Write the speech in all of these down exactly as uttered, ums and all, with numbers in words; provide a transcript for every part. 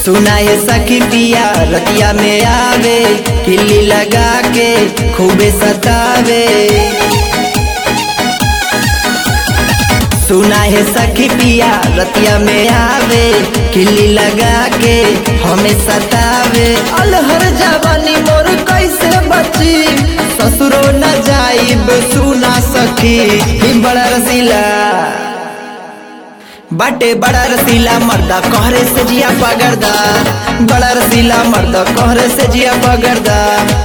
सुना है सखी पिया रतिया में आवे, किल्ली लगा के खूबे सतावे। सुना है सखी पिया रतिया में आवे, किल्ली लगा के हमें सतावे। अलहर जवानी मोर कैसे बची, ससुरो न जाइब सुना सखी। बड़ा रसीला बाटे बड़ा रसीला मर्दा कहरे से जिया पगरदा, बड़ा रसीला मर्दा कहरे से जिया पगरदा।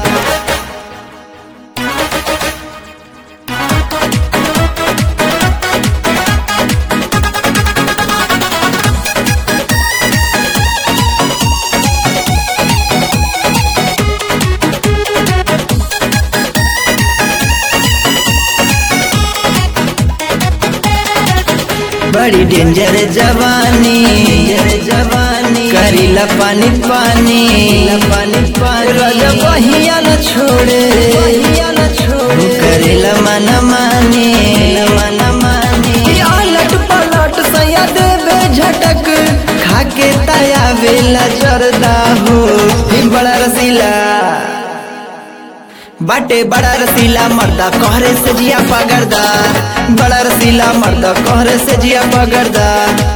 बड़ी डेंजर जवानी जवानी करीला पानी पानी पानी पानी राजा बहिया न छोड़े न छोड़े करेला मन मानी मन मानी अलट पलट सया देवे झटक खाके ताया वेला जरदा हो। बड़ा रसीला बाटे बड़ा रसीला मर्दा कहरे से जिया पगरदा, बड़ा रसीला मर्दा कहरे से जिया पगरदा।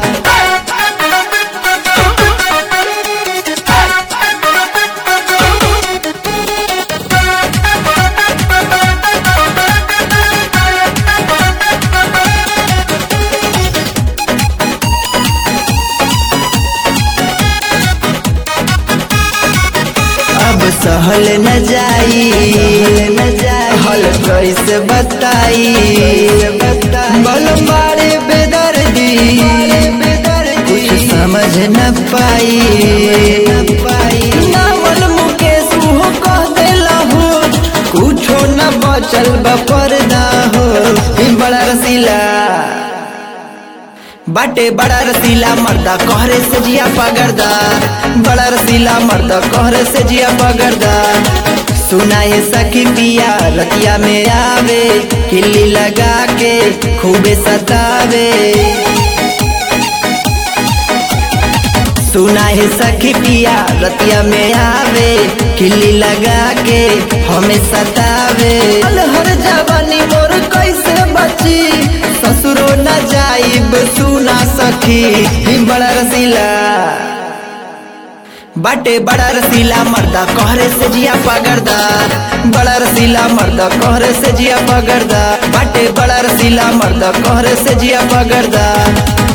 अब सहल न जाई न जाई हल कैसे बताई बल मारे बेदर्दी कुछ समझ न पाई न पाई नावल मुकेश हो कह देला हो, कुछो न बचल बपर्दा हो। बड़ा रसीला बाटे बड़ा रसीला मर्दा कहरे से जिया पगरदा, बड़ा रसीला मर्दा कहरे से जिया पगरदा। सुना है सखी पिया रतिया में आवे, किल्ली लगा के खूबे सतावे। सुना है सखी पिया रतिया में आवे, किल्ली लगा के हमें सतावे। अलहर जवानी मोर कैसे बची, ससुरो न जाइब सुना सखी। बड़ा रसीला बाटे बड़ा रसीला मर्दा कहरे से जिया पगरदा, बड़ा रसीला मर्दा कहरे से जिया पगरदा। बाटे बड़ा रसीला मर्दा कहरे से जिया पगरदा।